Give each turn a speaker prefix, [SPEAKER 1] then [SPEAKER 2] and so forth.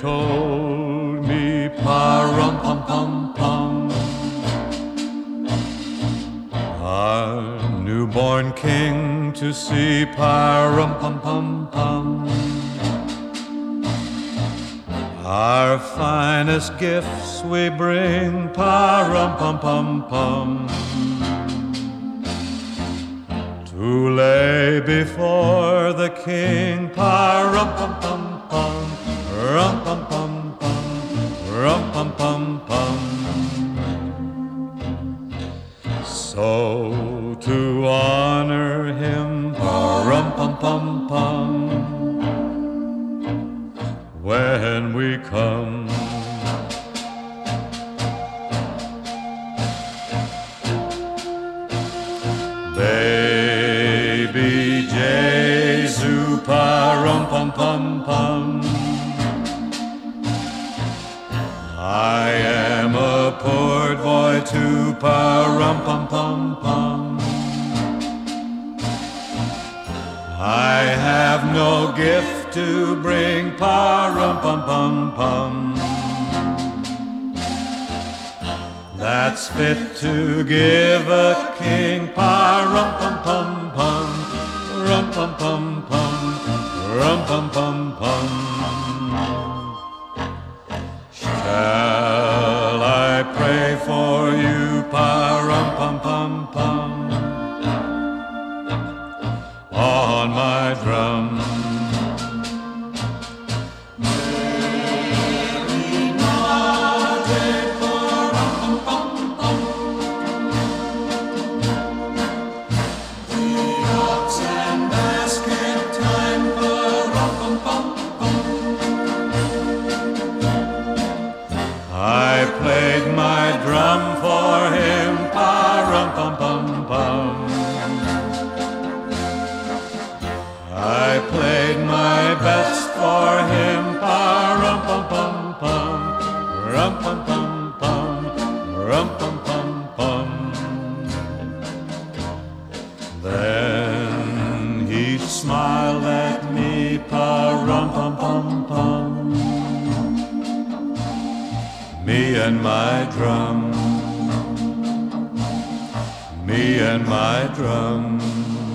[SPEAKER 1] told me, pa-rum-pum-pum-pum, our newborn king to see, pa-rum-pum-pum-pum. Our finest gifts we bring, pa-rum-pum-pum-pum, to lay before the king, pa-rum-pum-pum-pum, rum-pum-pum-pum, rum-pum-pum-pum. So to honor him, pa-rum-pum-pum-pum, when we come, baby Jesu, pa-rum-pum-pum-pum, I am a poor boy too, pa-rum-pum-pum-pum. I have no gift to bring, pa-rum-pum-pum-pum, that's fit to give a king, pa-rum-pum-pum-pum, rum-pum-pum-pum, rum-pum-pum-pum. Shall I pray for you, pa-rum-pum-pum-pum, on my drum? I played my drum for him, pa-rum-pum-pum-pum. I played my best for him, pa-rum-pum-pum-pum, rum-pum-pum-pum, rum-pum-pum-pum. Then he smiled at me, pa-rum-pum-pum-pum, me and my drum, me and my drum.